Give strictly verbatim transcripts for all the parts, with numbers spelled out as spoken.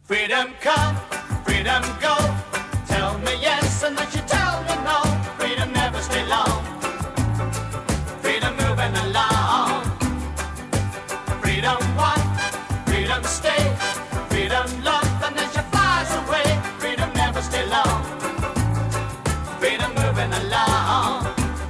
Freedom come, freedom go. Tell me yes and then you tell me no. Freedom never stay long. Freedom moving along. Freedom one, freedom stay. Freedom love and then she flies away. Freedom never stay long. Freedom moving along.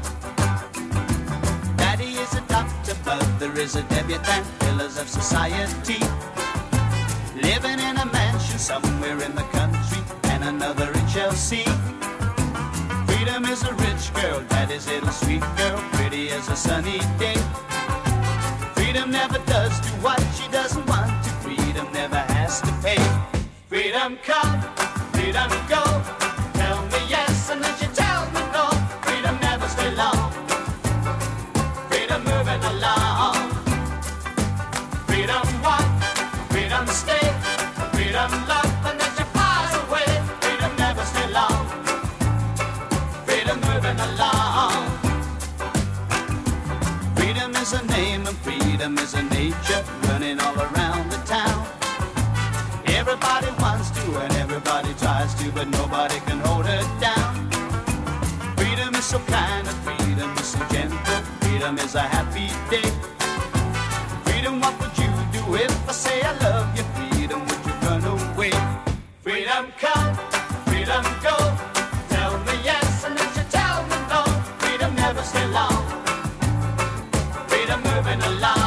Daddy is a doctor, mother is a debutante. Pillars of society. Living in a mansion somewhere in the country, and another in Chelsea. Freedom is a rich girl, daddy's little sweet girl, pretty as a sunny day. Freedom never does do what she doesn't want to. Freedom never has to pay. Freedom come, freedom go. Tell me yes and then you tell me no. Freedom never stay long. Freedom moving along. Freedom one, freedom stay. Freedom love and then she flies away. Freedom never stay long. Freedom moving along. Freedom is a name and freedom is a nature running all around the town. Everybody wants to and everybody tries to, but nobody can hold her down. Freedom is so kind and freedom is so gentle. Freedom is a happy day. Freedom, what would you do if I say I love you? Freedom, would you run away? Freedom come, freedom go. Tell me yes and then you tell me no. Freedom never stay long. Freedom moving along.